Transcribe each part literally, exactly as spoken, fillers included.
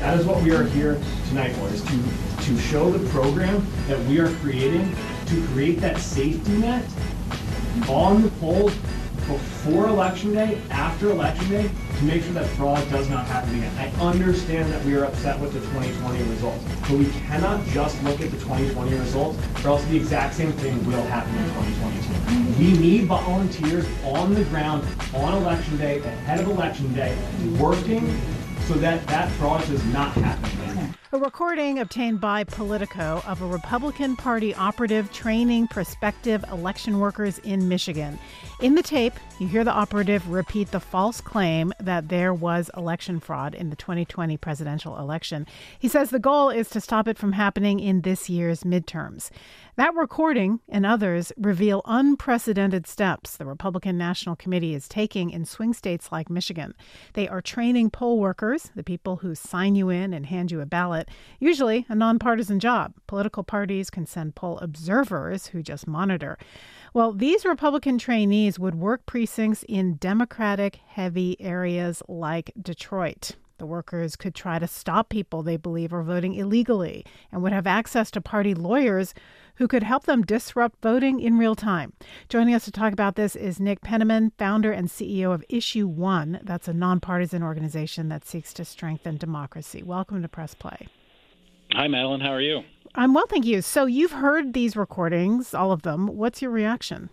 That is what we are here tonight for, is to, to show the program that we are creating to create that safety net on the polls before Election Day, after Election Day, to make sure that fraud does not happen again. I understand that we are upset with the twenty twenty results, but we cannot just look at the twenty twenty results, or else the exact same thing will happen in twenty twenty-two. We need volunteers on the ground on Election Day, ahead of Election Day, working so that that fraud does not happen again. A recording obtained by Politico of a Republican Party operative training prospective election workers in Michigan. In the tape, you hear the operative repeat the false claim that there was election fraud in the twenty twenty presidential election. He says the goal is to stop it from happening in this year's midterms. That recording and others reveal unprecedented steps the Republican National Committee is taking in swing states like Michigan. They are training poll workers, the people who sign you in and hand you a ballot, usually a nonpartisan job. Political parties can send poll observers who just monitor. Well, these Republican trainees would work precincts in Democratic-heavy areas like Detroit. The workers could try to stop people they believe are voting illegally and would have access to party lawyers who could help them disrupt voting in real time. Joining us to talk about this is Nick Penniman, founder and C E O of Issue One. That's a nonpartisan organization that seeks to strengthen democracy. Welcome to Press Play. Hi, Madeline. How are you? I'm well, thank you. So you've heard these recordings, all of them. What's your reaction?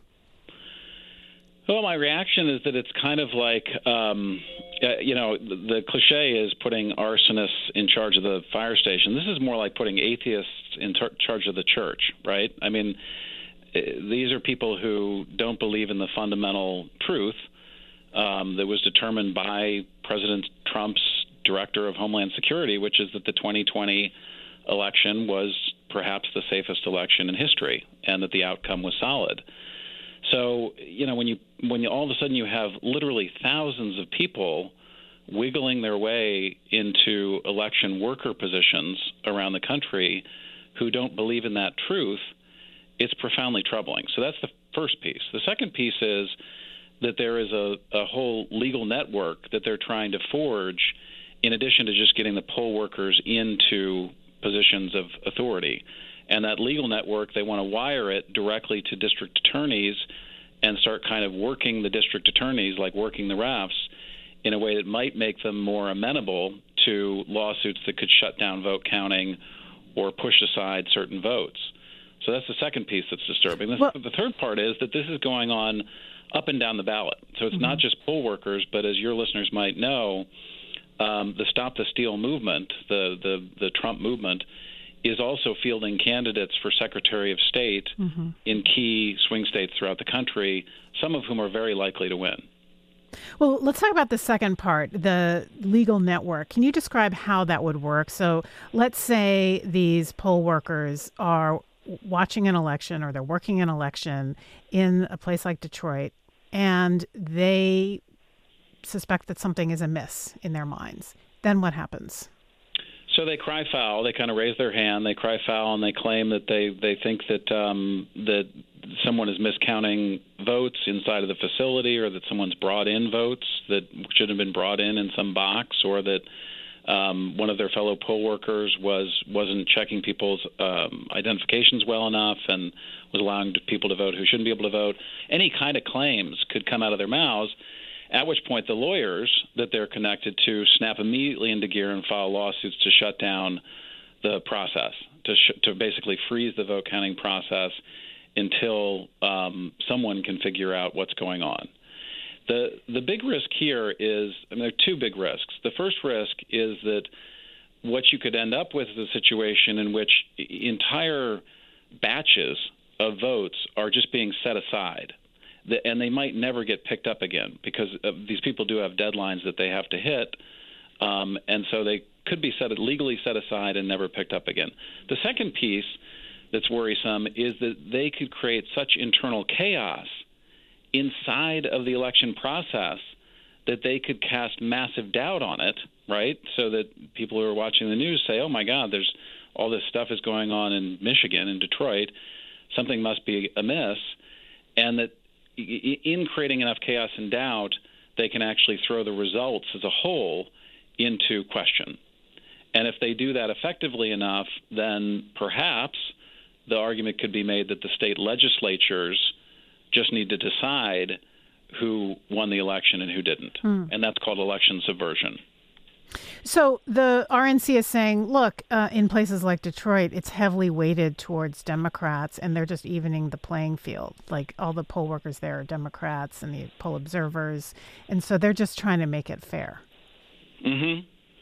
Well, my reaction is that it's kind of like, um, uh, you know, the, the cliche is putting arsonists in charge of the fire station. This is more like putting atheists in tar- charge of the church, right? I mean, these are people who don't believe in the fundamental truth um, that was determined by President Trump's director of Homeland Security, which is that the twenty twenty election was perhaps the safest election in history and that the outcome was solid. So, you know, when you when you all of a sudden you have literally thousands of people wiggling their way into election worker positions around the country who don't believe in that truth, it's profoundly troubling. So that's the first piece. The second piece is that there is a, a whole legal network that they're trying to forge in addition to just getting the poll workers into positions of authority. And that legal network, they want to wire it directly to district attorneys and start kind of working the district attorneys, like working the refs, in a way that might make them more amenable to lawsuits that could shut down vote counting or push aside certain votes. So that's the second piece that's disturbing. This, well, the third part is that this is going on up and down the ballot. So it's mm-hmm. not just poll workers, but as your listeners might know, um, the Stop the Steal movement, the, the, the Trump movement, is also fielding candidates for Secretary of State mm-hmm. in key swing states throughout the country, some of whom are very likely to win. Well, let's talk about the second part, the legal network. Can you describe how that would work? So let's say these poll workers are watching an election or they're working an election in a place like Detroit, and they suspect that something is amiss in their minds. Then what happens? So they cry foul. They kind of raise their hand. They cry foul, and they claim that they, they think that um, that someone is miscounting votes inside of the facility, or that someone's brought in votes that should have been brought in in some box, or that um, one of their fellow poll workers was wasn't checking people's um, identifications well enough and was allowing people to vote who shouldn't be able to vote. Any kind of claims could come out of their mouths. At which point the lawyers that they're connected to snap immediately into gear and file lawsuits to shut down the process, to sh- to basically freeze the vote counting process until um, someone can figure out what's going on. The the big risk here is, I mean, there are two big risks. The first risk is that what you could end up with is a situation in which entire batches of votes are just being set aside. And they might never get picked up again because uh, these people do have deadlines that they have to hit, um, and so they could be set legally set aside and never picked up again. The second piece that's worrisome is that they could create such internal chaos inside of the election process that they could cast massive doubt on it, right? So that people who are watching the news say, oh, my God, there's all this stuff is going on in Michigan, in Detroit. Something must be amiss. And that in creating enough chaos and doubt, they can actually throw the results as a whole into question. And if they do that effectively enough, then perhaps the argument could be made that the state legislatures just need to decide who won the election and who didn't. Hmm. And that's called election subversion. So the R N C is saying, look, uh, in places like Detroit, it's heavily weighted towards Democrats, and they're just evening the playing field. Like all the poll workers there are Democrats and the poll observers. And so they're just trying to make it fair. Mm-hmm.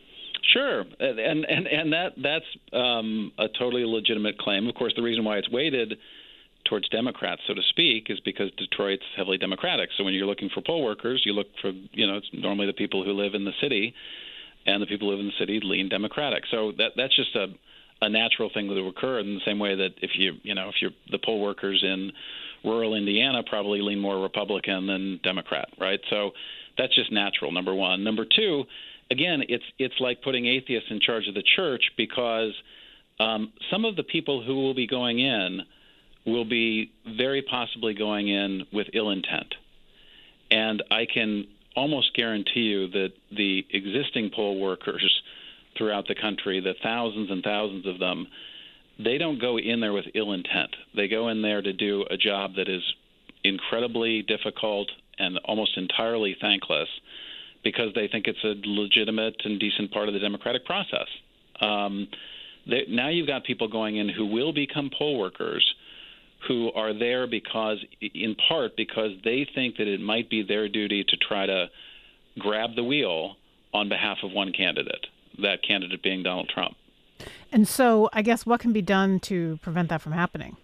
Sure. And and, and that that's um, a totally legitimate claim. Of course, the reason why it's weighted towards Democrats, so to speak, is because Detroit's heavily Democratic. So when you're looking for poll workers, you look for, you know, it's normally the people who live in the city, and the people who live in the city lean Democratic. So that that's just a, a natural thing that will occur in the same way that if you, you know, if you're the poll workers in rural Indiana probably lean more Republican than Democrat, right? So that's just natural, number one. Number two, again, it's it's like putting atheists in charge of the church because um, some of the people who will be going in will be very possibly going in with ill intent. And I can almost guarantee you that the existing poll workers throughout the country, the thousands and thousands of them, they don't go in there with ill intent. They go in there to do a job that is incredibly difficult and almost entirely thankless because they think it's a legitimate and decent part of the democratic process. Um, they, now you've got people going in who will become poll workers who are there because, in part, because they think that it might be their duty to try to grab the wheel on behalf of one candidate, that candidate being Donald Trump. And so I guess what can be done to prevent that from happening?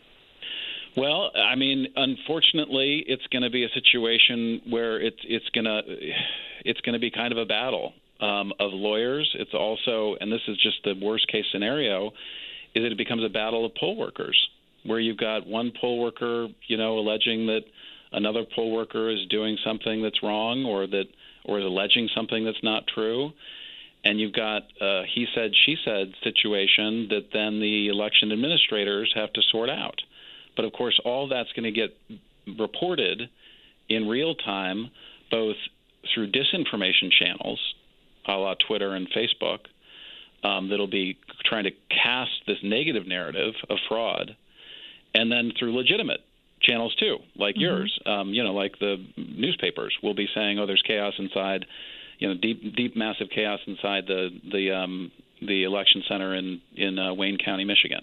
Well, I mean, unfortunately, it's going to be a situation where it's it's going to it's going to be kind of a battle um, of lawyers. It's also, and this is just the worst case scenario, is that it becomes a battle of poll workers, where you've got one poll worker, you know, alleging that another poll worker is doing something that's wrong or that or is alleging something that's not true. And you've got a he said, she said situation that then the election administrators have to sort out. But, of course, all that's going to get reported in real time, both through disinformation channels, a la Twitter and Facebook, um, that'll be trying to cast this negative narrative of fraud, and then through legitimate channels, too, like mm-hmm. yours. Um, you know, like the newspapers will be saying, oh, there's chaos inside, you know, deep, deep, massive chaos inside the the um, the election center in, in uh, Wayne County, Michigan.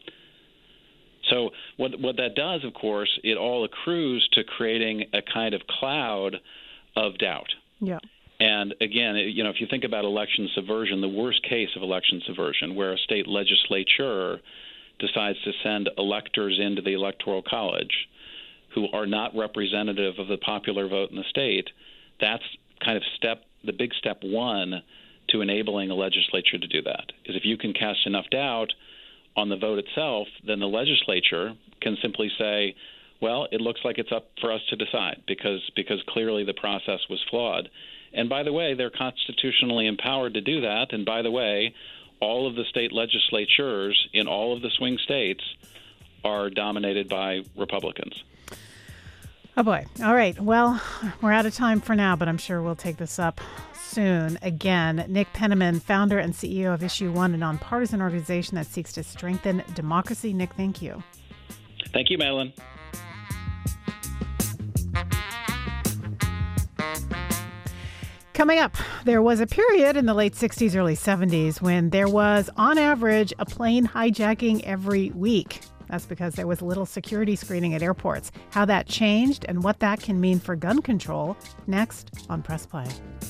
So what what that does, of course, it all accrues to creating a kind of cloud of doubt. Yeah. And again, you know, if you think about election subversion, the worst case of election subversion, where a state legislature decides to send electors into the Electoral College who are not representative of the popular vote in the state, that's kind of step the big step one to enabling a legislature to do that, is if you can cast enough doubt on the vote itself, then the legislature can simply say, well, it looks like it's up for us to decide because because clearly the process was flawed. And by the way, they're constitutionally empowered to do that. And by the way, all of the state legislatures in all of the swing states are dominated by Republicans. Oh, boy. All right. Well, we're out of time for now, but I'm sure we'll take this up soon. Again, Nick Penniman, founder and C E O of Issue One, a nonpartisan organization that seeks to strengthen democracy. Nick, thank you. Thank you, Madeline. Coming up, there was a period in the late sixties, early seventies when there was, on average, a plane hijacking every week. That's because there was little security screening at airports. How that changed and what that can mean for gun control, next on Press Play.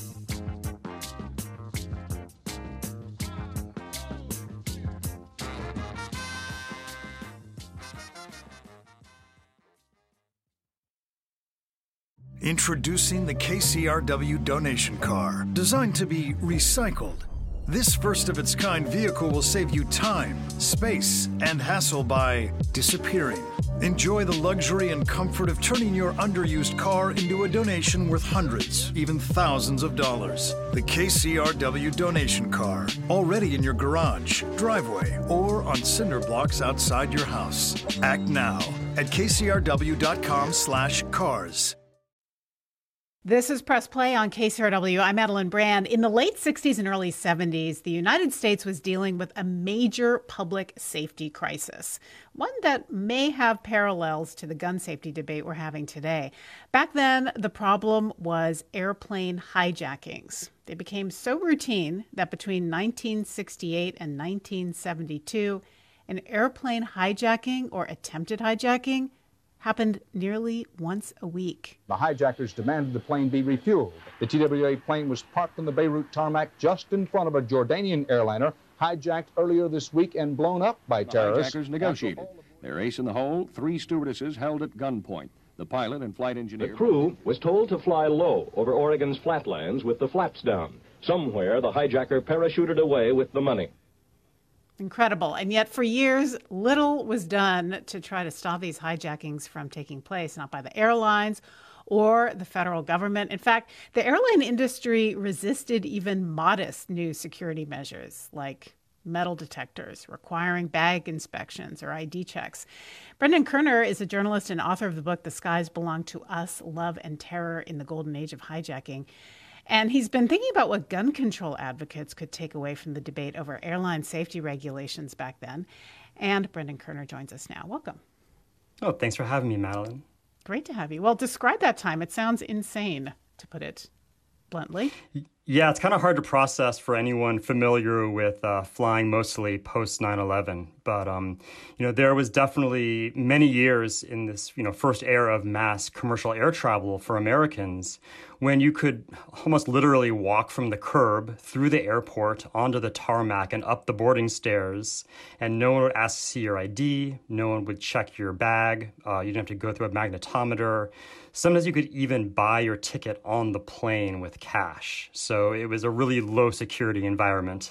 Introducing the K C R W donation car, designed to be recycled. This first-of-its-kind vehicle will save you time, space, and hassle by disappearing. Enjoy the luxury and comfort of turning your underused car into a donation worth hundreds, even thousands of dollars. The K C R W donation car, already in your garage, driveway, or on cinder blocks outside your house. Act now at kcrw.com slash cars. This is Press Play on K C R W. I'm Madeline Brand. In the late sixties and early seventies, the United States was dealing with a major public safety crisis, one that may have parallels to the gun safety debate we're having today. Back then, the problem was airplane hijackings. They became so routine that between nineteen sixty-eight and nineteen seventy-two, an airplane hijacking or attempted hijacking happened nearly once a week. The hijackers demanded the plane be refueled. The T W A plane was parked on the Beirut tarmac just in front of a Jordanian airliner, hijacked earlier this week and blown up by the terrorists. Hijackers negotiated. Their ace in the hole, three stewardesses held at gunpoint. The pilot and flight engineer... The crew was told to fly low over Oregon's flatlands with the flaps down. Somewhere, the hijacker parachuted away with the money. Incredible. And yet for years, little was done to try to stop these hijackings from taking place, not by the airlines or the federal government. In fact, the airline industry resisted even modest new security measures like metal detectors, requiring bag inspections or I D checks. Brendan Kerner is a journalist and author of the book, The Skies Belong to Us, Love and Terror in the Golden Age of Hijacking. And he's been thinking about what gun control advocates could take away from the debate over airline safety regulations back then. And Brendan Kerner joins us now. Welcome. Oh, thanks for having me, Madeline. Great to have you. Well, describe that time. It sounds insane, to put it bluntly. Yeah, it's kind of hard to process for anyone familiar with uh, flying mostly post nine eleven. But, um, you know, there was definitely many years in this, you know, first era of mass commercial air travel for Americans when you could almost literally walk from the curb through the airport onto the tarmac and up the boarding stairs, and no one would ask to see your I D, no one would check your bag, uh, you didn't have to go through a magnetometer. Sometimes you could even buy your ticket on the plane with cash. So it was a really low security environment.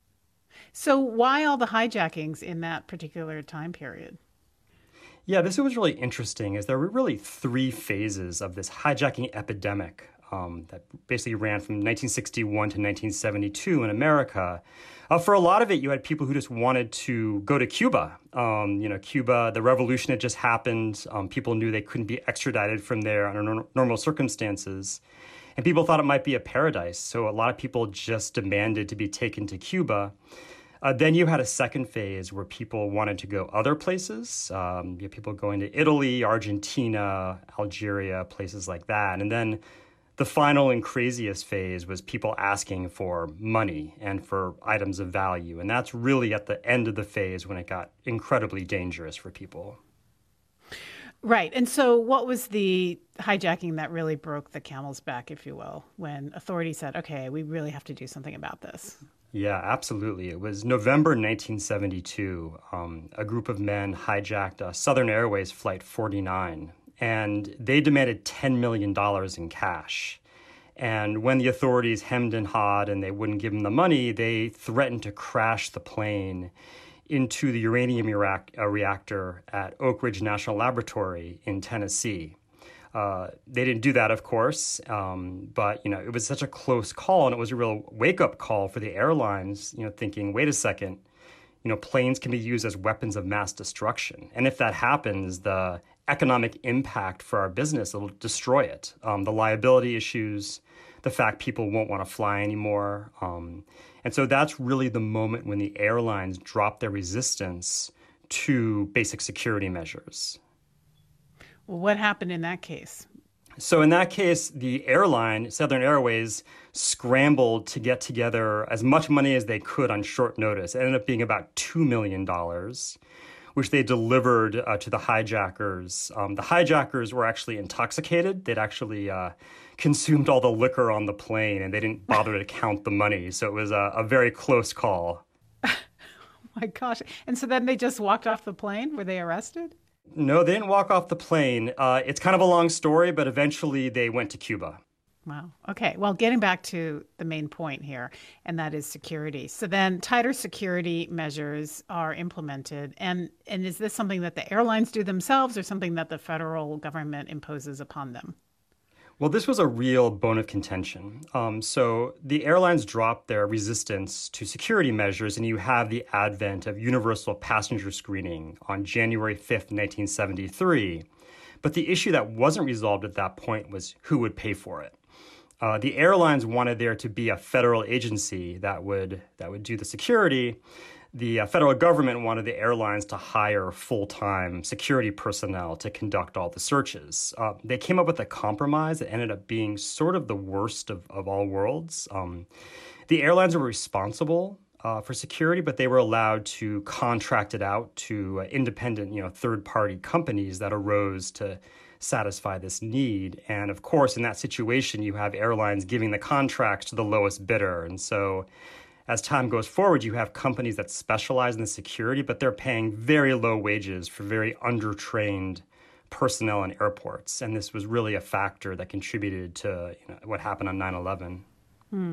So why all the hijackings in that particular time period? Yeah, this was really interesting, as there were really three phases of this hijacking epidemic um, that basically ran from nineteen sixty-one to nineteen seventy-two in America. Uh, for a lot of it, you had people who just wanted to go to Cuba. Um, you know, Cuba, the revolution had just happened. Um, people knew they couldn't be extradited from there under nor- normal circumstances. And people thought it might be a paradise. So a lot of people just demanded to be taken to Cuba. Uh, then you had a second phase where people wanted to go other places. Um, you had people going to Italy, Argentina, Algeria, places like that. And then the final and craziest phase was people asking for money and for items of value. And that's really at the end of the phase when it got incredibly dangerous for people. Right. And so what was the hijacking that really broke the camel's back, if you will, when authorities said, okay, we really have to do something about this? Yeah, absolutely. It was November nineteen seventy-two. Um, a group of men hijacked uh, Southern Airways Flight forty-nine, and they demanded ten million dollars in cash. And when the authorities hemmed and hawed and they wouldn't give them the money, they threatened to crash the plane into the uranium react- uh, reactor at Oak Ridge National Laboratory in Tennessee. Uh, they didn't do that, of course, um, but, you know, it was such a close call, and it was a real wake-up call for the airlines, you know, thinking, wait a second, you know, planes can be used as weapons of mass destruction. And if that happens, the economic impact for our business, it'll destroy it. Um, the liability issues, the fact people won't want to fly anymore. Um, and so that's really the moment when the airlines drop their resistance to basic security measures. Well, what happened in that case? So in that case, the airline, Southern Airways, scrambled to get together as much money as they could on short notice. It ended up being about two million dollars, which they delivered uh, to the hijackers. Um, the hijackers were actually intoxicated. They'd actually uh, consumed all the liquor on the plane, and they didn't bother to count the money. So it was a, a very close call. Oh, my gosh. And so then they just walked off the plane? Were they arrested? No, they didn't walk off the plane. Uh, it's kind of a long story, but eventually they went to Cuba. Wow. Okay. Well, getting back to the main point here, and that is security. So then tighter security measures are implemented. And, and is this something that the airlines do themselves or something that the federal government imposes upon them? Well, this was a real bone of contention. Um, so the airlines dropped their resistance to security measures, and you have the advent of universal passenger screening on January fifth, nineteen seventy-three. But the issue that wasn't resolved at that point was who would pay for it. Uh, the airlines wanted there to be a federal agency that would that would do the security. The uh, federal government wanted the airlines to hire full-time security personnel to conduct all the searches. Uh, they came up with a compromise that ended up being sort of the worst of, of all worlds. Um, the airlines were responsible uh, for security, but they were allowed to contract it out to uh, independent, you know, third-party companies that arose to satisfy this need. And of course, in that situation, you have airlines giving the contracts to the lowest bidder. And so as time goes forward, you have companies that specialize in the security, but they're paying very low wages for very undertrained personnel in airports. And this was really a factor that contributed to, you know, what happened on nine eleven. Hmm.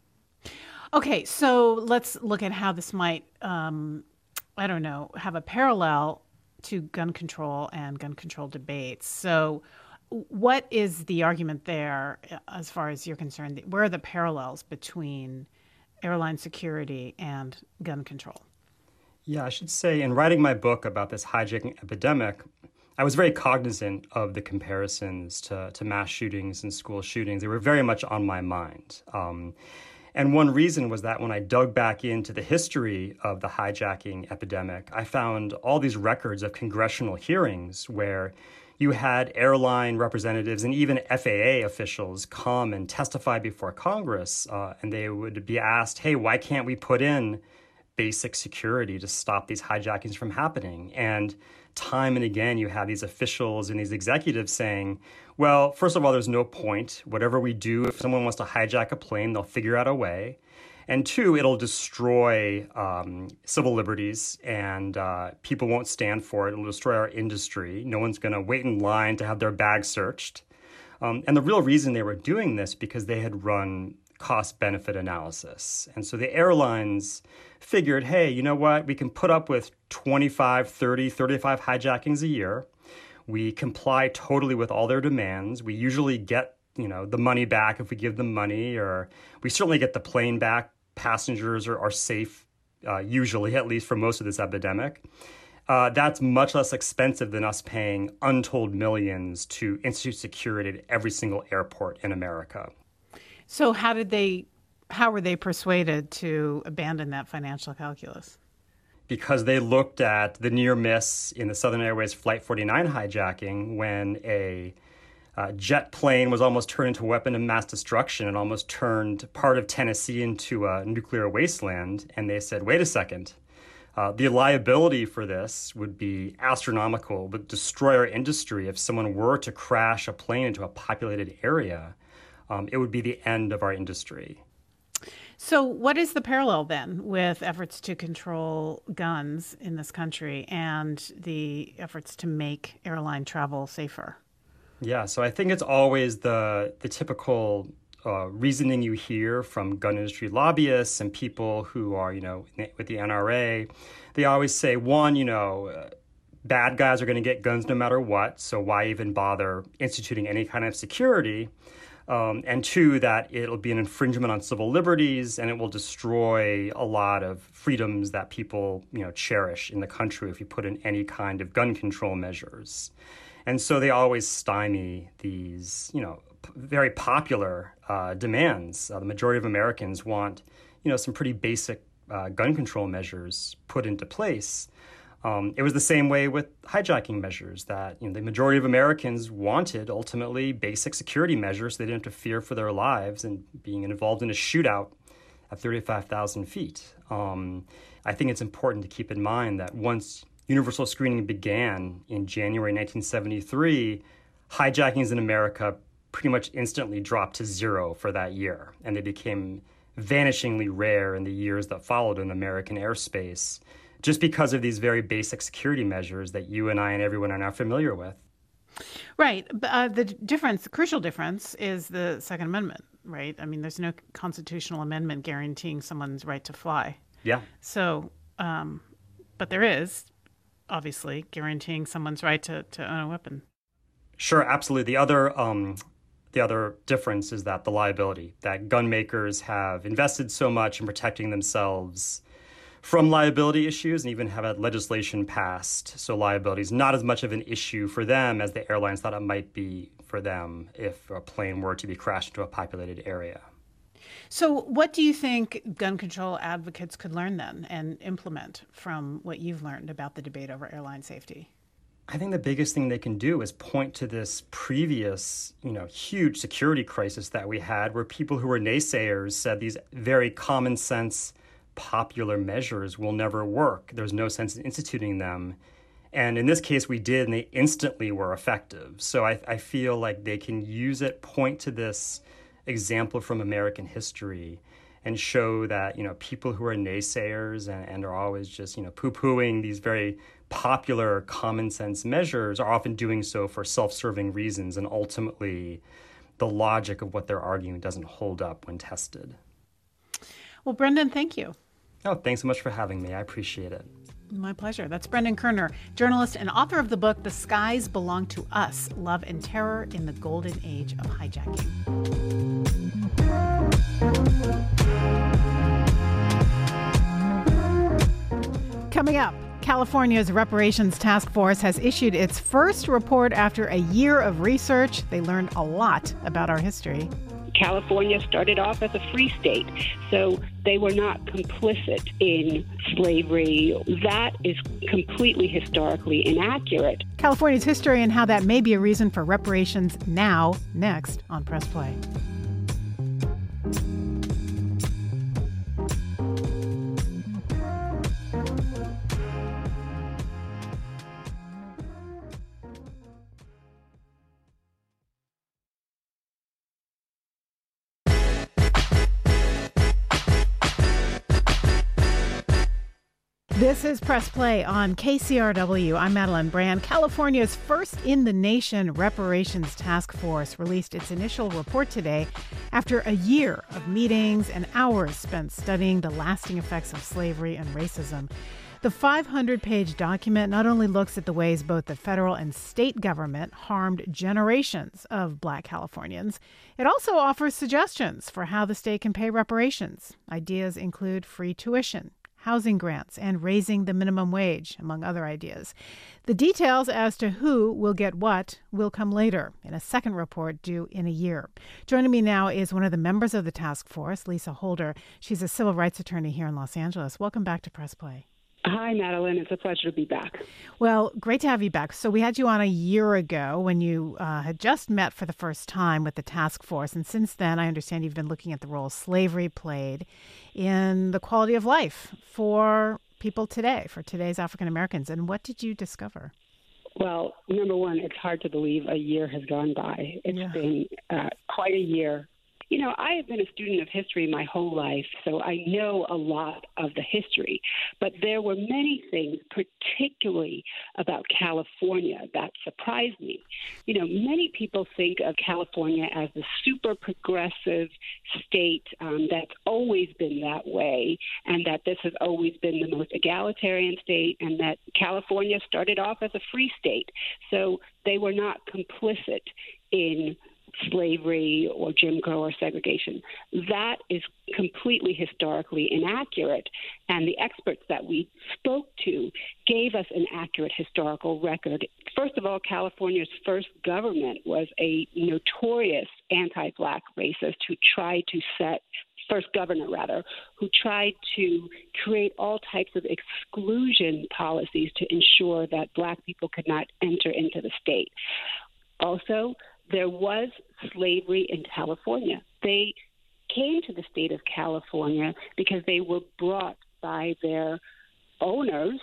Okay, so let's look at how this might, um, I don't know, have a parallel to gun control and gun control debates. So what is the argument there as far as you're concerned? Where are the parallels between airline security and gun control? Yeah, I should say in writing my book about this hijacking epidemic, I was very cognizant of the comparisons to, to mass shootings and school shootings. They were very much on my mind. Um, and one reason was that when I dug back into the history of the hijacking epidemic, I found all these records of congressional hearings where you had airline representatives and even F A A officials come and testify before Congress, uh, and they would be asked, hey, why can't we put in basic security to stop these hijackings from happening? And time and again, you have these officials and these executives saying, well, first of all, there's no point. Whatever we do, if someone wants to hijack a plane, they'll figure out a way. And two, it'll destroy um, civil liberties, and uh, people won't stand for it. It'll destroy our industry. No one's going to wait in line to have their bag searched. Um, and the real reason they were doing this because they had run cost-benefit analysis. And so the airlines figured, hey, you know what? We can put up with twenty-five, thirty, thirty-five hijackings a year. We comply totally with all their demands. We usually get, you know, the money back if we give them money, or we certainly get the plane back. Passengers are, are safe, uh, usually, at least for most of this epidemic. Uh, that's much less expensive than us paying untold millions to institute security at every single airport in America. So how did they, how were they persuaded to abandon that financial calculus? Because they looked at the near miss in the Southern Airways Flight forty-nine hijacking when a Uh, jet plane was almost turned into a weapon of mass destruction and almost turned part of Tennessee into a nuclear wasteland. And they said, wait a second, uh, the liability for this would be astronomical, would destroy our industry. If someone were to crash a plane into a populated area, um, it would be the end of our industry. So what is the parallel then with efforts to control guns in this country and the efforts to make airline travel safer? Yeah, so I think it's always the the typical uh, reasoning you hear from gun industry lobbyists and people who are, you know, with the N R A. They always say, one, you know, uh, bad guys are going to get guns no matter what, so why even bother instituting any kind of security? Um, and two, that it'll be an infringement on civil liberties and it will destroy a lot of freedoms that people, you know, cherish in the country if you put in any kind of gun control measures. And so they always stymie these, you know, p- very popular uh, demands. Uh, the majority of Americans want, you know, some pretty basic uh, gun control measures put into place. Um, it was the same way with hijacking measures that, you know, the majority of Americans wanted ultimately basic security measures so they didn't have to fear for their lives and being involved in a shootout at thirty-five thousand feet. Um, I think it's important to keep in mind that once universal screening began in January nineteen seventy-three, hijackings in America pretty much instantly dropped to zero for that year, and they became vanishingly rare in the years that followed in American airspace, just because of these very basic security measures that you and I and everyone are now familiar with. Right. Uh, the difference, the crucial difference is the Second Amendment, right? I mean, there's no constitutional amendment guaranteeing someone's right to fly. Yeah. So, um, but there is, obviously, guaranteeing someone's right to, to own a weapon. Sure, absolutely. The other um, the other difference is that the liability, that gun makers have invested so much in protecting themselves from liability issues and even have had legislation passed. So liability is not as much of an issue for them as the airlines thought it might be for them if a plane were to be crashed into a populated area. So what do you think gun control advocates could learn then and implement from what you've learned about the debate over airline safety? I think the biggest thing they can do is point to this previous, you know, huge security crisis that we had where people who were naysayers said these very common sense, popular measures will never work. There's no sense in instituting them. And in this case, we did, and they instantly were effective. So I, I feel like they can use it, point to this example from American history and show that, you know, people who are naysayers and, and are always just, you know, poo-pooing these very popular common sense measures are often doing so for self-serving reasons, and ultimately the logic of what they're arguing doesn't hold up when tested. Well, Brendan, thank you. Oh, thanks so much for having me. I appreciate it. My pleasure. That's Brendan Kerner, journalist and author of the book, The Skies Belong to Us, Love and Terror in the Golden Age of Hijacking. Coming up, California's Reparations Task Force has issued its first report after a year of research. They learned a lot about our history. California started off as a free state, so they were not complicit in slavery. That is completely historically inaccurate. California's history and how that may be a reason for reparations now, next on Press Play. This is Press Play on K C R W. I'm Madeline Brand. California's first-in-the-nation Reparations Task Force released its initial report today after a year of meetings and hours spent studying the lasting effects of slavery and racism. The five hundred page document not only looks at the ways both the federal and state government harmed generations of Black Californians, it also offers suggestions for how the state can pay reparations. Ideas include free tuition, housing grants, and raising the minimum wage, among other ideas. The details as to who will get what will come later in a second report due in a year. Joining me now is one of the members of the task force, Lisa Holder. She's a civil rights attorney here in Los Angeles. Welcome back to Press Play. Hi, Madeline. It's a pleasure to be back. Well, great to have you back. So we had you on a year ago when you uh, had just met for the first time with the task force. And since then, I understand you've been looking at the role slavery played in the quality of life for people today, for today's African Americans. And what did you discover? Well, number one, it's hard to believe a year has gone by. It's yeah. been uh, quite a year. You know, I have been a student of history my whole life, so I know a lot of the history. But there were many things, particularly about California, that surprised me. You know, many people think of California as the super progressive state um, that's always been that way, and that this has always been the most egalitarian state, and that California started off as a free state. So they were not complicit in slavery or Jim Crow or segregation. That is completely historically inaccurate, and the experts that we spoke to gave us an accurate historical record. First of all, California's first government was a notorious anti-Black racist who tried to set first governor, rather, who tried to create all types of exclusion policies to ensure that Black people could not enter into the state. Also, there was slavery in California. They came to the state of California because they were brought by their owners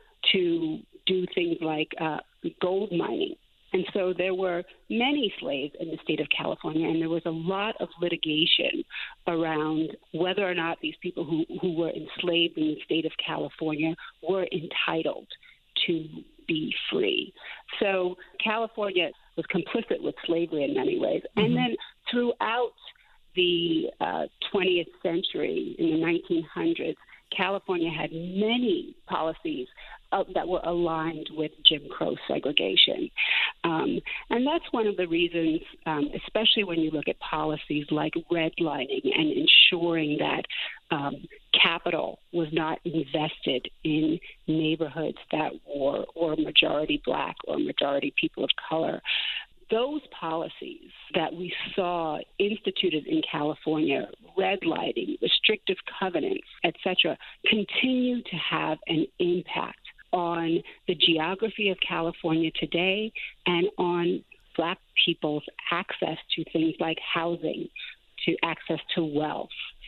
to do things like uh, gold mining. And so there were many slaves in the state of California, and there was a lot of litigation around whether or not these people who, who were enslaved in the state of California were entitled to be free. So California was complicit with slavery in many ways. Mm-hmm. And then throughout the uh, twentieth century, in the nineteen hundreds, California had many policies uh, that were aligned with Jim Crow segregation. Um, and that's one of the reasons, um, especially when you look at policies like redlining and ensuring that um, capital was not invested in neighborhoods that were or majority Black or majority people of color. those policies that we saw instituted in California, red lighting, restrictive covenants, et cetera, continue to have an impact on the geography of California today and on Black people's access to things like housing, to access to wealth.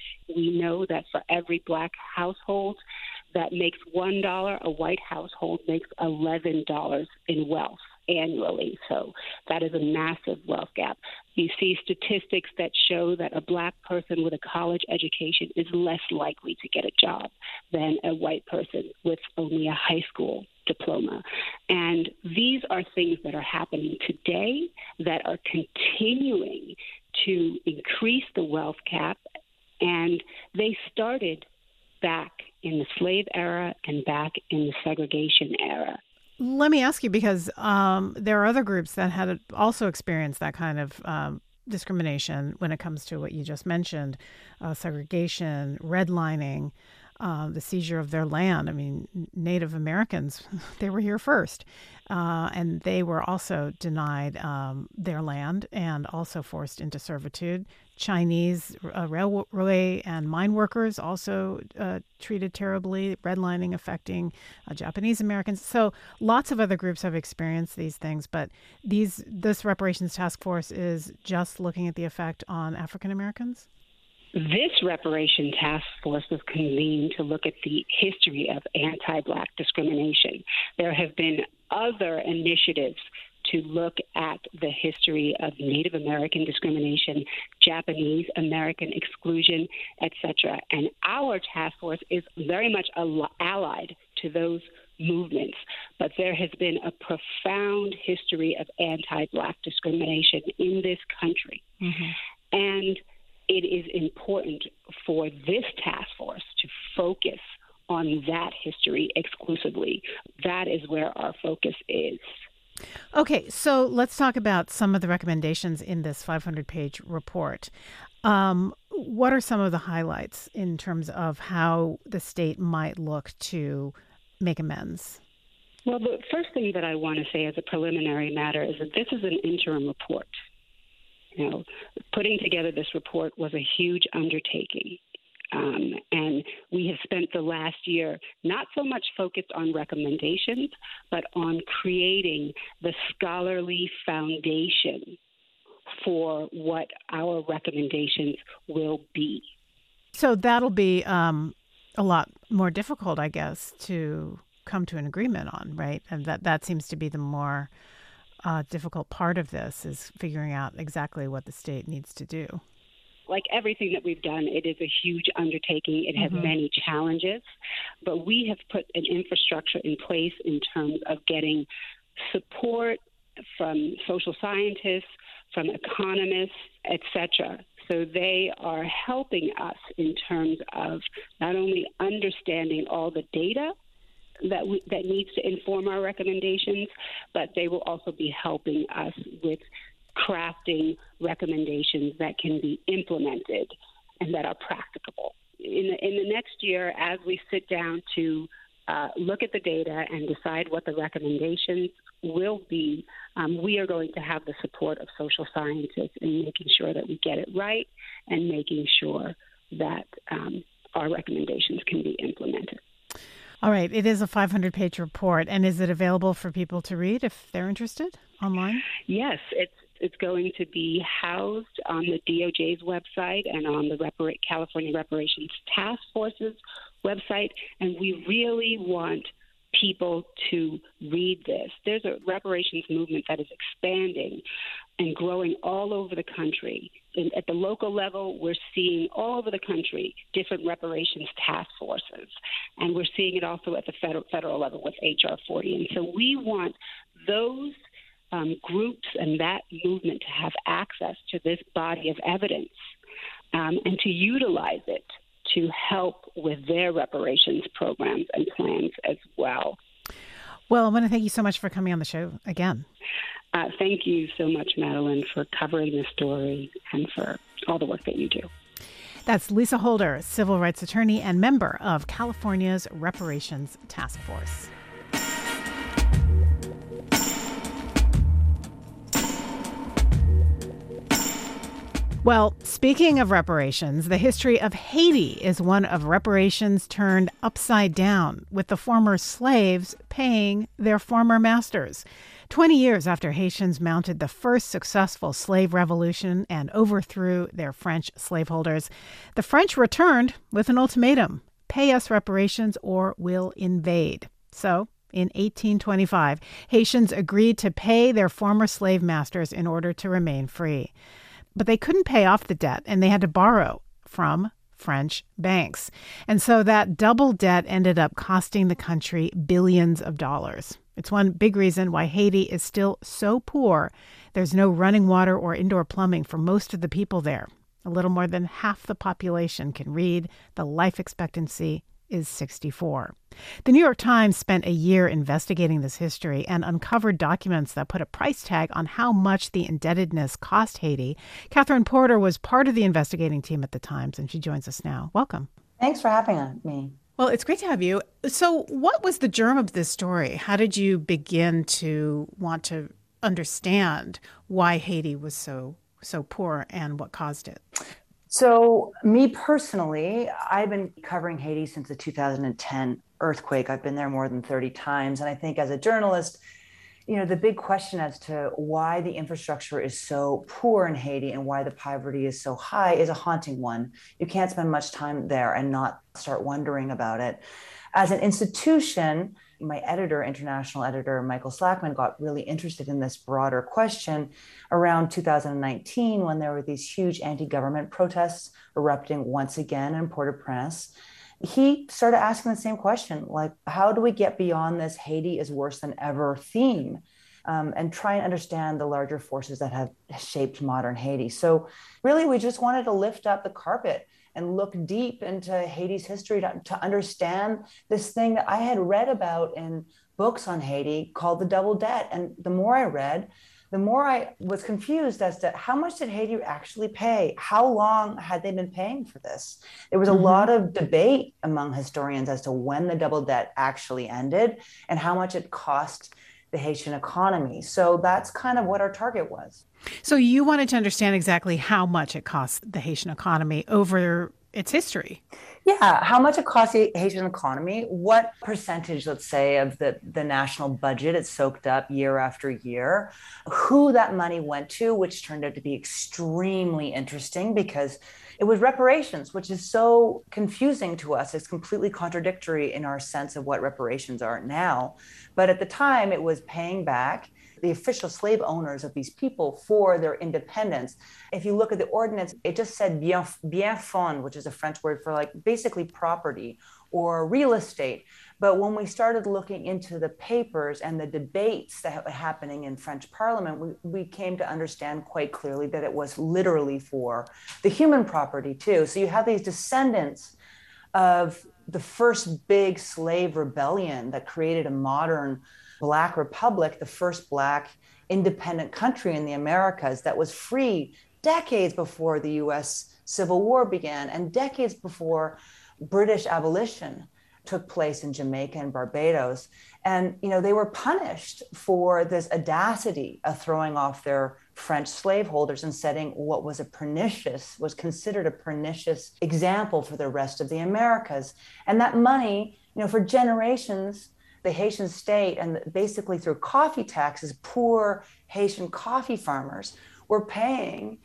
We know that for every Black household that makes one dollar, a white household makes eleven dollars in wealth annually. So that is a massive wealth gap. You see statistics that show that a Black person with a college education is less likely to get a job than a white person with only a high school diploma. And these are things that are happening today that are continuing to increase the wealth gap, and they started back in the slave era and back in the segregation era. Let me ask you, because um, there are other groups that had also experienced that kind of um, discrimination when it comes to what you just mentioned, uh, segregation, redlining, uh, the seizure of their land. I mean, Native Americans, they were here first, uh, and they were also denied um, their land and also forced into servitude. Chinese uh, railway and mine workers also uh, treated terribly, redlining affecting uh, Japanese Americans. So lots of other groups have experienced these things, but these this reparations task force is just looking at the effect on African Americans? This reparation task force was convened to look at the history of anti-Black discrimination. There have been other initiatives to look at the history of Native American discrimination, Japanese American exclusion, et cetera. And our task force is very much allied to those movements. But there has been a profound history of anti-Black discrimination in this country. Mm-hmm. And it is important for this task force to focus on that history exclusively. That is where our focus is. Okay, so let's talk about some of the recommendations in this five hundred page report. Um, what are some of the highlights in terms of how the state might look to make amends? Well, the first thing that I want to say as a preliminary matter is that this is an interim report. You know, putting together this report was a huge undertaking. Um, and we have spent the last year not so much focused on recommendations, but on creating the scholarly foundation for what our recommendations will be. So that'll be um, a lot more difficult, I guess, to come to an agreement on, right? And that, that seems to be the more uh, difficult part of this, is figuring out exactly what the state needs to do. Like everything that we've done, it is a huge undertaking. It has mm-hmm. many challenges, but we have put an infrastructure in place in terms of getting support from social scientists, from economists, et cetera. So they are helping us in terms of not only understanding all the data that we, that needs to inform our recommendations, but they will also be helping us with crafting recommendations that can be implemented and that are practicable. In the, in the next year, as we sit down to uh, look at the data and decide what the recommendations will be, um, we are going to have the support of social scientists in making sure that we get it right and making sure that um, our recommendations can be implemented. All right. It is a five hundred page report. And is it available for people to read if they're interested online? Yes, it's It's going to be housed on the D O J's website and on the Repar- California Reparations Task Force's website, and we really want people to read this. There's a reparations movement that is expanding and growing all over the country. And at the local level, we're seeing all over the country different reparations task forces, and we're seeing it also at the federal, federal level with H R forty. And so we want those Um, groups and that movement to have access to this body of evidence um, and to utilize it to help with their reparations programs and plans as well. Well, I want to thank you so much for coming on the show again. Uh, thank you so much, Madeline, for covering this story and for all the work that you do. That's Lisa Holder, civil rights attorney and member of California's Reparations Task Force. Well, speaking of reparations, the history of Haiti is one of reparations turned upside down, with the former slaves paying their former masters. Twenty years after Haitians mounted the first successful slave revolution and overthrew their French slaveholders, the French returned with an ultimatum: pay us reparations or we'll invade. So, in eighteen twenty-five, Haitians agreed to pay their former slave masters in order to remain free. But they couldn't pay off the debt, and they had to borrow from French banks. And so that double debt ended up costing the country billions of dollars. It's one big reason why Haiti is still so poor. There's no running water or indoor plumbing for most of the people there. A little more than half the population can read. The life expectancy is sixty-four. The New York Times spent a year investigating this history and uncovered documents that put a price tag on how much the indebtedness cost Haiti. Catherine Porter was part of the investigating team at the Times, and she joins us now. Welcome. Thanks for having me. Well, it's great to have you. So what was the germ of this story? How did you begin to want to understand why Haiti was so so poor and what caused it? So me personally, I've been covering Haiti since the two thousand ten earthquake. I've been there more than thirty times. And I think as a journalist, you know, the big question as to why the infrastructure is so poor in Haiti and why the poverty is so high is a haunting one. You can't spend much time there and not start wondering about it. As an institution, my editor, international editor, Michael Slackman, got really interested in this broader question around two thousand nineteen when there were these huge anti-government protests erupting once again in Port-au-Prince. He started asking the same question, like, how do we get beyond this Haiti is worse than ever theme um, and try and understand the larger forces that have shaped modern Haiti? So really, we just wanted to lift up the carpet and look deep into Haiti's history to, to understand this thing that I had read about in books on Haiti called the double debt. And the more I read, the more I was confused as to how much did Haiti actually pay? How long had they been paying for this? There was a mm-hmm. lot of debate among historians as to when the double debt actually ended and how much it cost the Haitian economy. So that's kind of what our target was. So you wanted to understand exactly how much it cost the Haitian economy over its history. Yeah, how much it costs the Haitian economy, what percentage, let's say, of the, the national budget it soaked up year after year, who that money went to, which turned out to be extremely interesting because it was reparations, which is so confusing to us. It's completely contradictory in our sense of what reparations are now. But at the time, it was paying back the official slave owners of these people for their independence. If you look at the ordinance, it just said bien, bien fond, which is a French word for like basically property or real estate. But when we started looking into the papers and the debates that were happening in French Parliament, we, we came to understand quite clearly that it was literally for the human property too. So you have these descendants of the first big slave rebellion that created a modern Black republic, the first Black independent country in the Americas that was free decades before the U S Civil War began and decades before British abolition took place in Jamaica and Barbados. And, you know, they were punished for this audacity of throwing off their French slaveholders and setting what was a pernicious, was considered a pernicious example for the rest of the Americas. And that money, you know, for generations, the Haitian state and basically through coffee taxes, poor Haitian coffee farmers were paying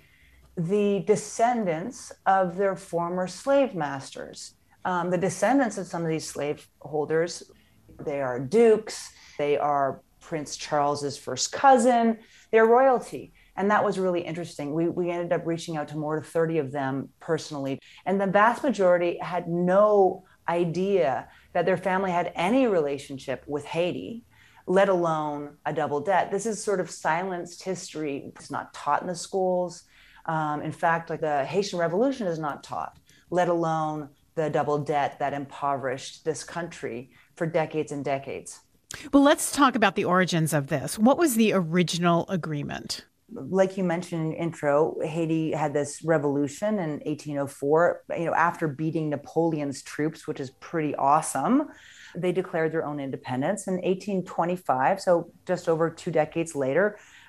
the descendants of their former slave masters. Um, the descendants of some of these slaveholders, they are dukes, they are Prince Charles's first cousin, they're royalty. And that was really interesting. We, we ended up reaching out to more than thirty of them personally. And the vast majority had no idea that their family had any relationship with Haiti, let alone a double debt. This is sort of silenced history. It's not taught in the schools. Um, in fact, like the Haitian Revolution is not taught, let alone the double debt that impoverished this country for decades and decades. Well, let's talk about the origins of this. What was the original agreement? Like you mentioned in the intro, Haiti had this revolution in eighteen oh four. You know, after beating Napoleon's troops, which is pretty awesome, they declared their own independence in eighteen twenty-five. So just over two decades later,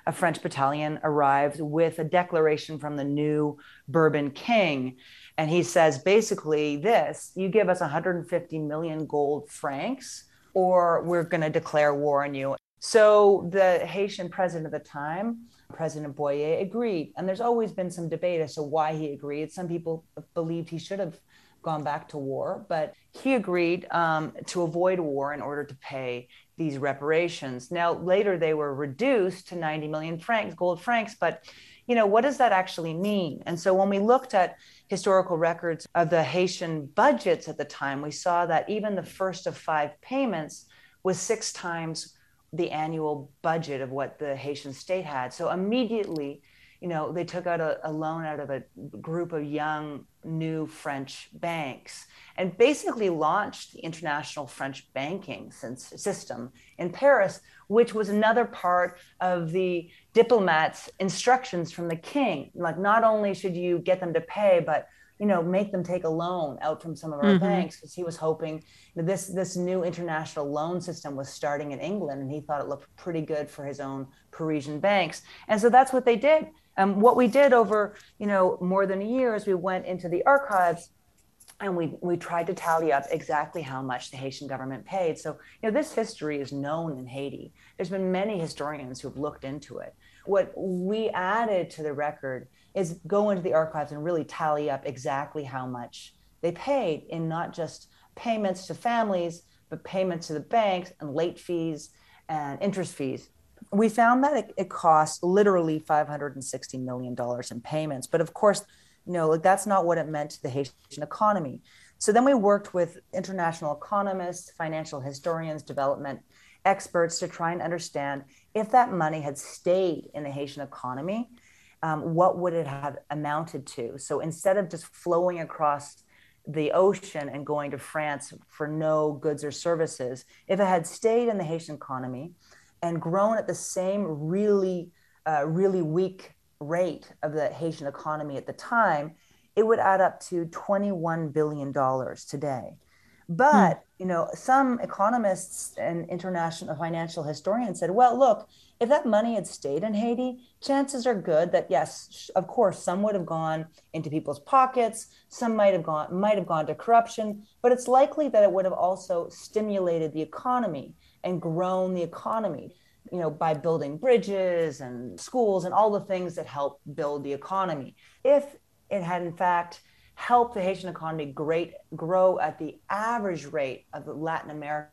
a French battalion arrived with a declaration from the new Bourbon king. And he says basically this: you give us one hundred fifty million gold francs, or we're going to declare war on you. So the Haitian president at the time, President Boyer, agreed. And there's always been some debate as to why he agreed. Some people believed he should have gone back to war, but he agreed um, to avoid war in order to pay these reparations. Now, later they were reduced to ninety million francs, gold francs, but you know, what does that actually mean? And so when we looked at historical records of the Haitian budgets at the time, we saw that even the first of five payments was six times the annual budget of what the Haitian state had. So immediately, you know, they took out a, a loan out of a group of young, new French banks and basically launched the international French banking system in Paris, which was another part of the diplomats' instructions from the king. Like, not only should you get them to pay, but you know, make them take a loan out from some of our mm-hmm. banks, because he was hoping that this this new international loan system was starting in England, and he thought it looked pretty good for his own Parisian banks. And so that's what they did. Um, what we did over, you know, more than a year is we went into the archives and we we tried to tally up exactly how much the Haitian government paid. So, you know, this history is known in Haiti. There's been many historians who have looked into it. What we added to the record is go into the archives and really tally up exactly how much they paid in not just payments to families, but payments to the banks and late fees and interest fees. We found that it, it cost literally five hundred sixty million dollars in payments. But of course, you know, like, that's not what it meant to the Haitian economy. So then we worked with international economists, financial historians, development experts to try and understand if that money had stayed in the Haitian economy, um, what would it have amounted to? So instead of just flowing across the ocean and going to France for no goods or services, if it had stayed in the Haitian economy and grown at the same really, uh, really weak rate of the Haitian economy at the time, it would add up to twenty-one billion dollars today. But, mm. you know, some economists and international financial historians said, well, look, if that money had stayed in Haiti, chances are good that, yes, of course, some would have gone into people's pockets, some might have gone, might have gone to corruption, but it's likely that it would have also stimulated the economy and grown the economy, you know, by building bridges and schools and all the things that help build the economy. If it had, in fact, helped the Haitian economy great, grow at the average rate of the Latin America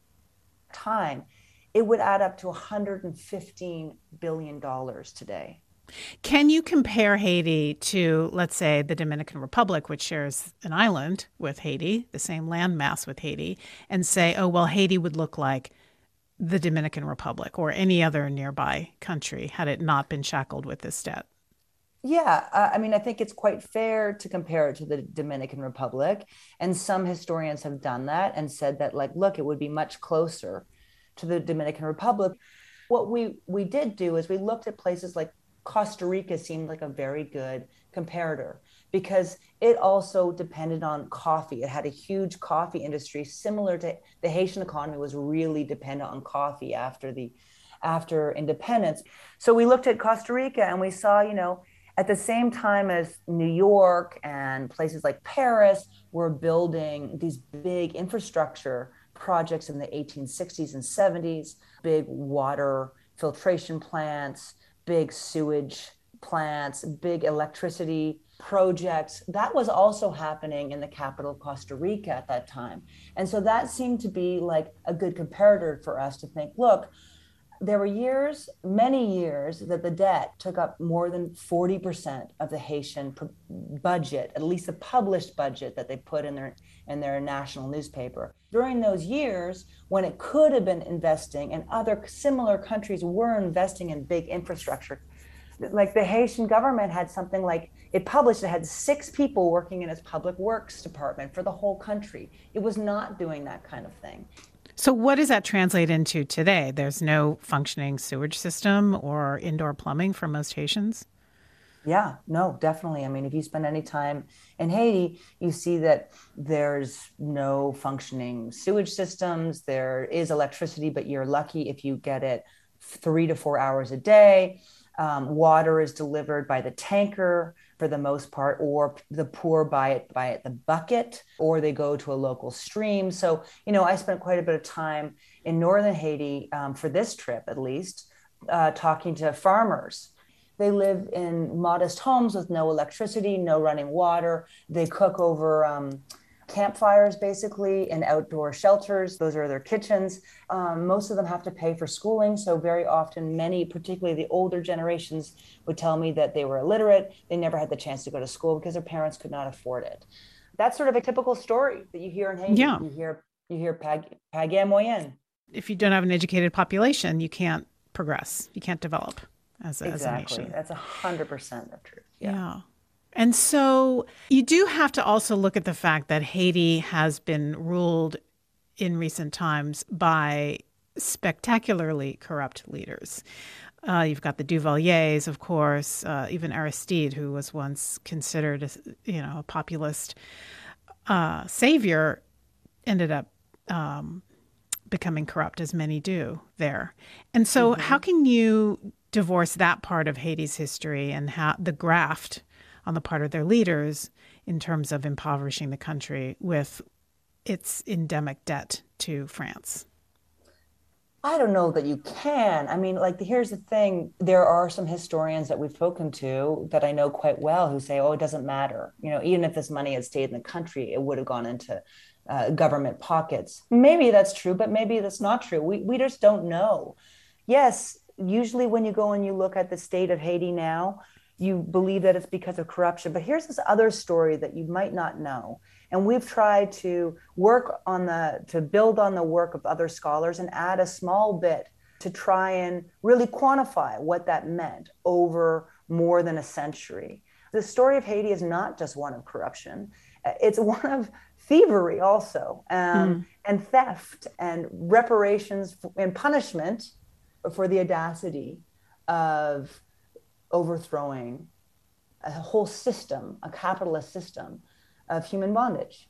time, it would add up to one hundred fifteen billion dollars today. Can you compare Haiti to, let's say, the Dominican Republic, which shares an island with Haiti, the same landmass with Haiti, and say, oh, well, Haiti would look like the Dominican Republic or any other nearby country had it not been shackled with this debt? Yeah, uh, I mean, I think it's quite fair to compare it to the Dominican Republic. And some historians have done that and said that, like, look, it would be much closer to the Dominican Republic. What we, we did do is we looked at places like Costa Rica seemed like a very good comparator because it also depended on coffee. It had a huge coffee industry similar to the Haitian economy was really dependent on coffee after the after independence. So we looked at Costa Rica and we saw, you know, at the same time as New York and places like Paris were building these big infrastructure projects in the eighteen sixties and seventies, big water filtration plants, big sewage plants, big electricity projects. That was also happening in the capital, Costa Rica, at that time. And so that seemed to be like a good comparator for us to think, look, there were years, many years, that the debt took up more than forty percent of the Haitian budget, at least the published budget that they put in their in their national newspaper. During those years, when it could have been investing, and other similar countries were investing in big infrastructure, like the Haitian government had something like, it published, it had six people working in its public works department for the whole country. It was not doing that kind of thing. So what does that translate into today? There's no functioning sewage system or indoor plumbing for most Haitians? Yeah, no, definitely. I mean, if you spend any time in Haiti, you see that there's no functioning sewage systems. There is electricity, but you're lucky if you get it three to four hours a day. Um, water is delivered by the tanker for the most part, or the poor buy it by the bucket, or they go to a local stream. So, you know, I spent quite a bit of time in northern Haiti um, for this trip, at least, uh, talking to farmers. They live in modest homes with no electricity, no running water. They cook over um, campfires, basically, in outdoor shelters. Those are their kitchens. Um, most of them have to pay for schooling. So very often, many, particularly the older generations, would tell me that they were illiterate. They never had the chance to go to school because their parents could not afford it. That's sort of a typical story that you hear in Haiti. Yeah. You hear, you hear pagaie moyenne. If you don't have an educated population, you can't progress. You can't develop as a, exactly. as a nation. That's one hundred percent the truth. Yeah. yeah. And so you do have to also look at the fact that Haiti has been ruled in recent times by spectacularly corrupt leaders. Uh, you've got the Duvaliers, of course, uh, even Aristide, who was once considered, a, you know, a populist uh, savior, ended up um, becoming corrupt, as many do there. And so mm-hmm. how can you divorce that part of Haiti's history and how the graft on the part of their leaders in terms of impoverishing the country with its endemic debt to France? I don't know that you can. I mean, like, here's the thing. There are some historians that we've spoken to that I know quite well who say, oh, it doesn't matter. You know, even if this money had stayed in the country, it would have gone into uh, government pockets. Maybe that's true, but maybe that's not true. We we just don't know. Yes, usually when you go and you look at the state of Haiti now, you believe that it's because of corruption. But here's this other story that you might not know. And we've tried to work on the, to build on the work of other scholars and add a small bit to try and really quantify what that meant over more than a century. The story of Haiti is not just one of corruption. It's one of thievery also, um, mm. and theft and reparations and punishment for the audacity of overthrowing a whole system, a capitalist system of human bondage.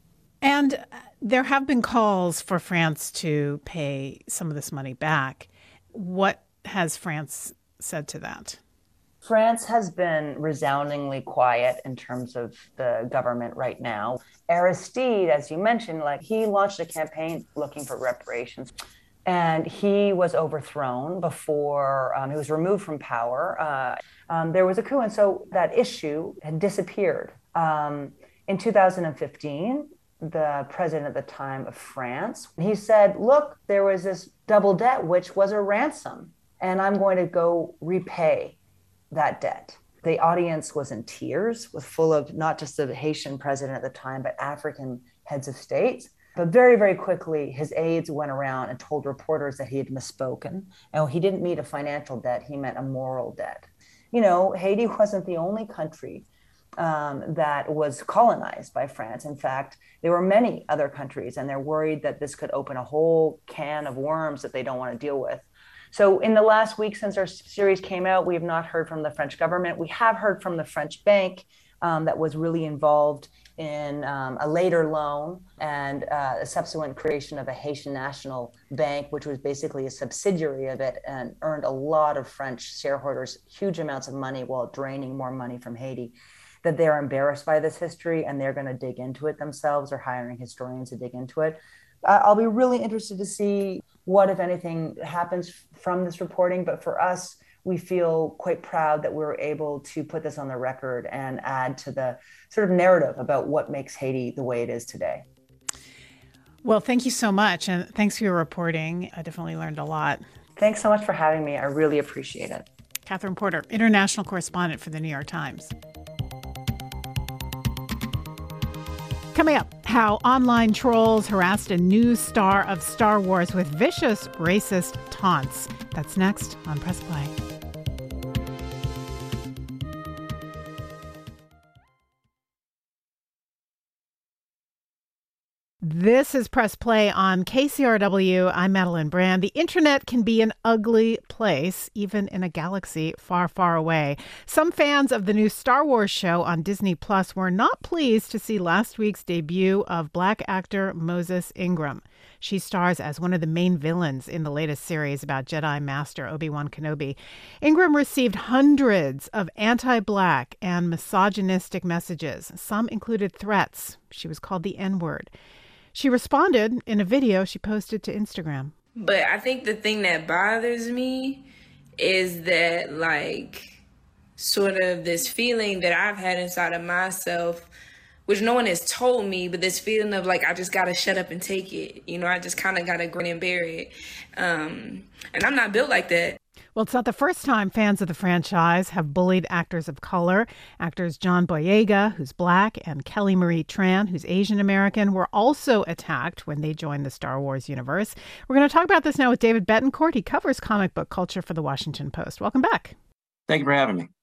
And there have been calls for France to pay some of this money back. What has France said to that? France has been resoundingly quiet in terms of the government right now. Aristide, as you mentioned, like he launched a campaign looking for reparations. And he was overthrown before um, he was removed from power. Uh, um, there was a coup, and so that issue had disappeared. Um, in two thousand fifteen, the president at the time of France, he said, look, there was this double debt, which was a ransom, and I'm going to go repay that debt. The audience was in tears, was full of not just the Haitian president at the time, but African heads of state. But very, very quickly, his aides went around and told reporters that he had misspoken. And he didn't mean a financial debt, he meant a moral debt. You know, Haiti wasn't the only country um, that was colonized by France. In fact, there were many other countries, and they're worried that this could open a whole can of worms that they don't want to deal with. So in the last week since our series came out, we have not heard from the French government. We have heard from the French bank um, that was really involved in um, a later loan and uh, a subsequent creation of a Haitian National Bank, which was basically a subsidiary of it and earned a lot of French shareholders huge amounts of money while draining more money from Haiti, that they're embarrassed by this history and they're going to dig into it themselves or hiring historians to dig into it. I'll be really interested to see what, if anything, happens from this reporting. But for us, we feel quite proud that we were able to put this on the record and add to the sort of narrative about what makes Haiti the way it is today. Well, thank you so much. And thanks for your reporting. I definitely learned a lot. Thanks so much for having me. I really appreciate it. Catherine Porter, international correspondent for the New York Times. Coming up, how online trolls harassed a new star of Star Wars with vicious racist taunts. That's next on Press Play. This is Press Play on K C R W. I'm Madeline Brand. The internet can be an ugly place, even in a galaxy far, far away. Some fans of the new Star Wars show on Disney Plus were not pleased to see last week's debut of Black actor Moses Ingram. She stars as one of the main villains in the latest series about Jedi Master Obi-Wan Kenobi. Ingram received hundreds of anti-Black and misogynistic messages. Some included threats. She was called the N-word. She responded in a video she posted to Instagram. But I think the thing that bothers me is that, like, sort of this feeling that I've had inside of myself, which no one has told me, but this feeling of, like, I just got to shut up and take it. You know, I just kind of got to grin and bear it. Um, and I'm not built like that. Well, it's not the first time fans of the franchise have bullied actors of color. Actors John Boyega, who's Black, and Kelly Marie Tran, who's Asian American, were also attacked when they joined the Star Wars universe. We're going to talk about this now with David Betancourt. He covers comic book culture for The Washington Post. Welcome back. Thank you for having me.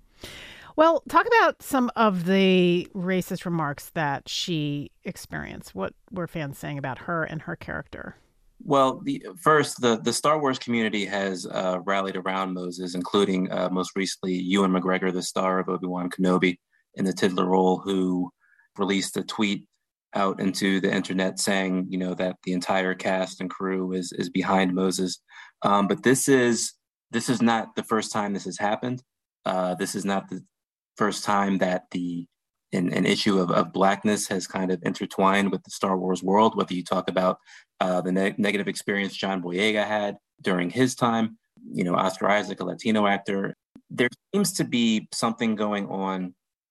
Well, talk about some of the racist remarks that she experienced. What were fans saying about her and her character? Well, the, first, the, the Star Wars community has uh, rallied around Moses, including uh, most recently Ewan McGregor, the star of Obi-Wan Kenobi in the titular role, who released a tweet out into the internet saying, you know, that the entire cast and crew is is behind Moses. Um, but this is this is not the first time this has happened. Uh, this is not the first time that the an, an issue of, of Blackness has kind of intertwined with the Star Wars world, whether you talk about uh, the ne- negative experience John Boyega had during his time, you know, Oscar Isaac, a Latino actor. There seems to be something going on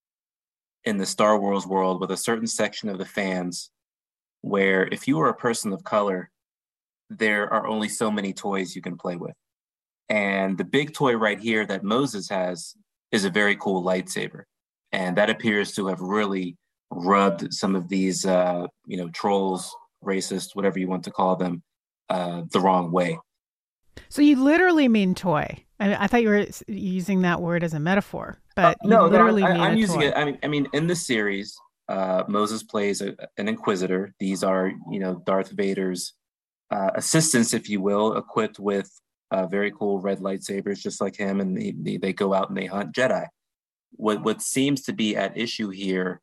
in the Star Wars world with a certain section of the fans where if you are a person of color, there are only so many toys you can play with. And the big toy right here that Moses has is a very cool lightsaber. And that appears to have really rubbed some of these, uh, you know, trolls, racists, whatever you want to call them, uh, the wrong way. So you literally mean toy. I, mean, I thought you were using that word as a metaphor, but uh, no, you literally no, I, mean I'm a using toy. it. I mean, I mean, in this series, uh, Moses plays a, an Inquisitor. These are, you know, Darth Vader's uh, assistants, if you will, equipped with uh, very cool red lightsabers, just like him, and they, they go out and they hunt Jedi. What what seems to be at issue here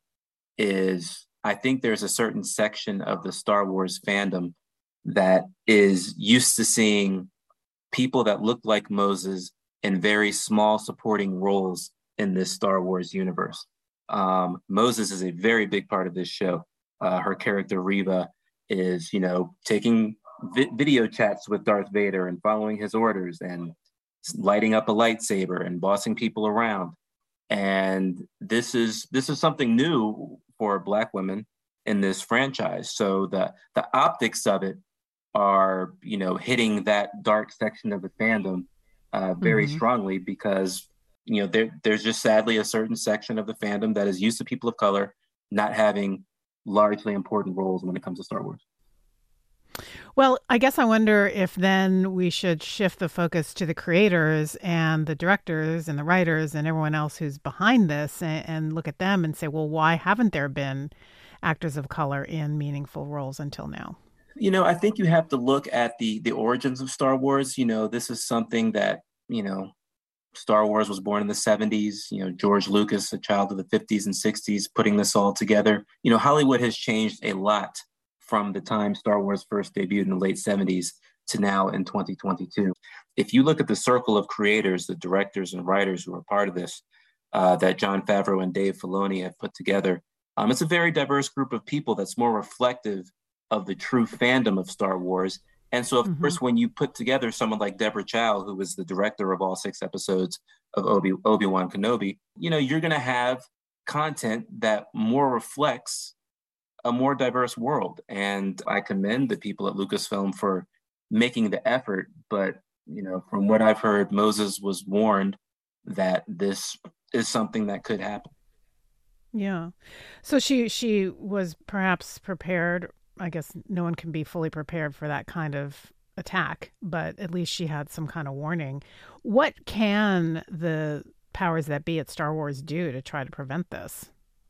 is I think there's a certain section of the Star Wars fandom that is used to seeing people that look like Moses in very small supporting roles in this Star Wars universe. Um, Moses is a very big part of this show. Uh, her character Reva is, you know, taking vi- video chats with Darth Vader and following his orders and lighting up a lightsaber and bossing people around. And this is this is something new for Black women in this franchise. So the the optics of it are, you know, hitting that dark section of the fandom uh, very mm-hmm. strongly because, you know, there there's just sadly a certain section of the fandom that is used to people of color not having largely important roles when it comes to Star Wars. Well, I guess I wonder if then we should shift the focus to the creators and the directors and the writers and everyone else who's behind this and, and look at them and say, well, why haven't there been actors of color in meaningful roles until now? You know, I think you have to look at the the origins of Star Wars. You know, this is something that, you know, Star Wars was born in the seventies, you know, George Lucas, a child of the fifties and sixties, putting this all together. You know, Hollywood has changed a lot from the time Star Wars first debuted in the late seventies to now in twenty twenty-two. If you look at the circle of creators, the directors and writers who are part of this, uh, that Jon Favreau and Dave Filoni have put together, um, it's a very diverse group of people that's more reflective of the true fandom of Star Wars. And so, of mm-hmm. course, when you put together someone like Deborah Chow, who was the director of all six episodes of Obi- Obi-Wan Kenobi, you know, you're going to have content that more reflects a more diverse world. And I commend the people at Lucasfilm for making the effort. But, you know, from what I've heard, Moses was warned that this is something that could happen. Yeah. So she she was perhaps prepared. I guess no one can be fully prepared for that kind of attack, but at least she had some kind of warning. What can the powers that be at Star Wars do to try to prevent this?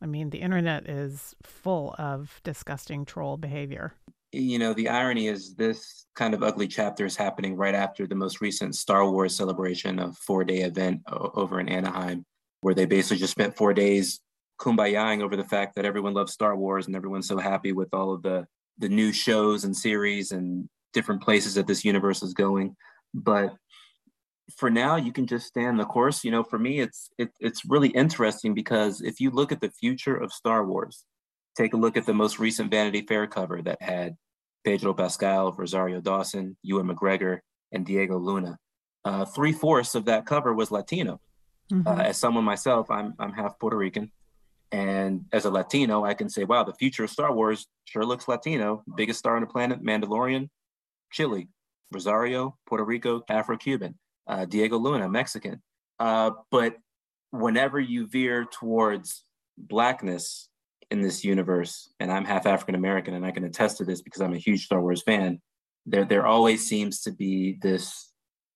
I mean, the internet is full of disgusting troll behavior. You know, the irony is this kind of ugly chapter is happening right after the most recent Star Wars celebration, a four-day event o- over in Anaheim, where they basically just spent four days kumbayaing over the fact that everyone loves Star Wars and everyone's so happy with all of the, the new shows and series and different places that this universe is going. But for now, you can just stand the course. You know, for me, it's it, it's really interesting because if you look at the future of Star Wars, take a look at the most recent Vanity Fair cover that had Pedro Pascal, Rosario Dawson, Ewan McGregor, and Diego Luna. Uh, three-fourths of that cover was Latino. Mm-hmm. Uh, as someone myself, I'm I'm half Puerto Rican. And as a Latino, I can say, wow, the future of Star Wars sure looks Latino. Biggest star on the planet, Mandalorian, Chile, Rosario, Puerto Rico, Afro-Cuban, uh, Diego Luna, Mexican. Uh, but whenever you veer towards Blackness in this universe, and I'm half African-American, and I can attest to this because I'm a huge Star Wars fan, there, there always seems to be this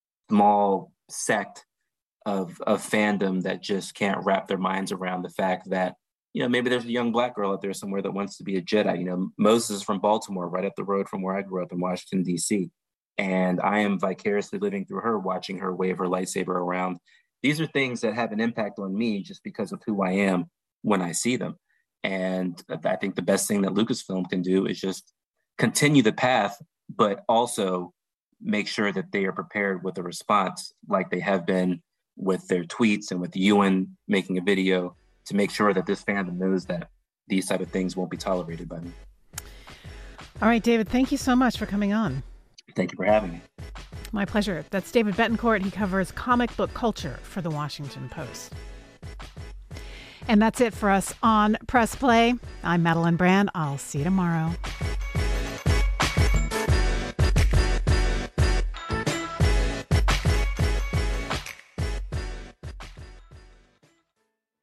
small sect of, of fandom that just can't wrap their minds around the fact that, you know, maybe there's a young Black girl out there somewhere that wants to be a Jedi. You know, Moses is from Baltimore, right up the road from where I grew up in Washington, D C. And I am vicariously living through her, watching her wave her lightsaber around. These are things that have an impact on me just because of who I am when I see them. And I think the best thing that Lucasfilm can do is just continue the path, but also make sure that they are prepared with a response like they have been with their tweets and with Ewan making a video, to make sure that this fandom knows that these type of things won't be tolerated by me. All right, David, thank you so much for coming on. Thank you for having me. My pleasure. That's David Betancourt. He covers comic book culture for The Washington Post. And that's it for us on Press Play. I'm Madeline Brand. I'll see you tomorrow.